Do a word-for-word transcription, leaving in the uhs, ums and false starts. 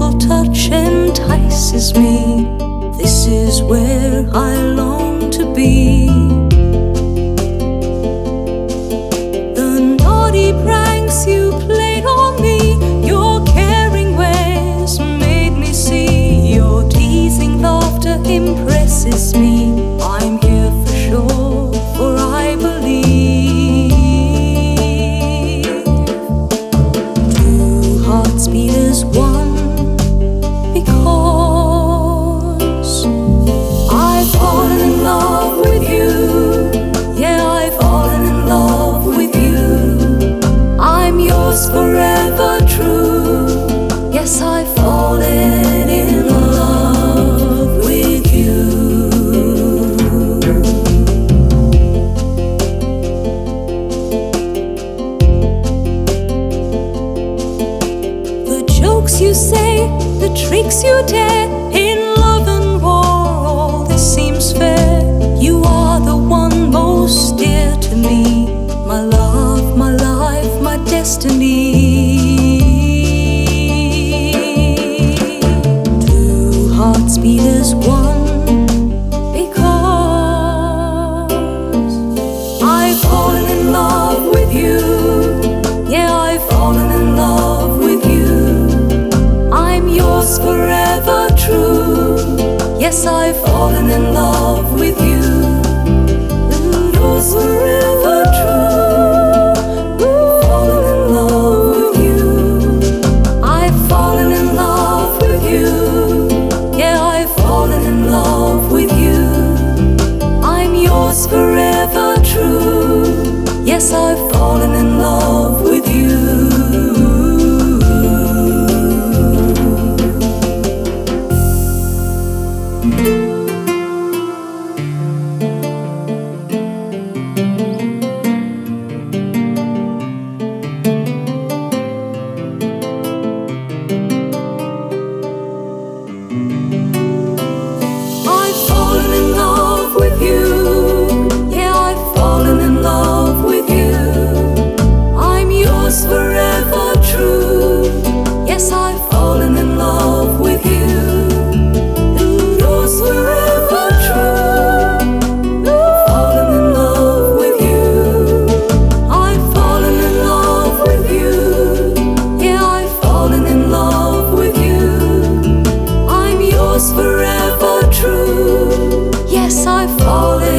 Your touch entices me. This is where I long to be. The naughty pranks you played on me, your caring ways made me see. Your teasing laughter impresses me. I'm here for sure, for I believe. Two hearts beat as one, because I've fallen in love with you. Yeah, I've fallen in love with you. I'm yours forever true. Yes, I've fallen in love with you. The jokes you say, the tricks you dare, in love and war, all this seems fair. You are the one most dear to me, my love, my life, my destiny. Two hearts beat as one, because I've fallen in love with you. Yeah, I've fallen in love with you. I'm yours forever true. Yes, I've fallen in love with you. Yours forever true. Fallen in love with you. I've fallen in love with you. Yeah, I've fallen in love with you. I'm yours forever true. Yes, I've fallen in love with you. I've fallen in love with you. Yeah, I've fallen in love with you. I'm yours forever true. Yes, I've fallen in love with you. Yours forever true. Fallen in love with you. I've fallen in love with you. Yeah, I've fallen in love with you. I'm yours forever true. Yes, I've fallen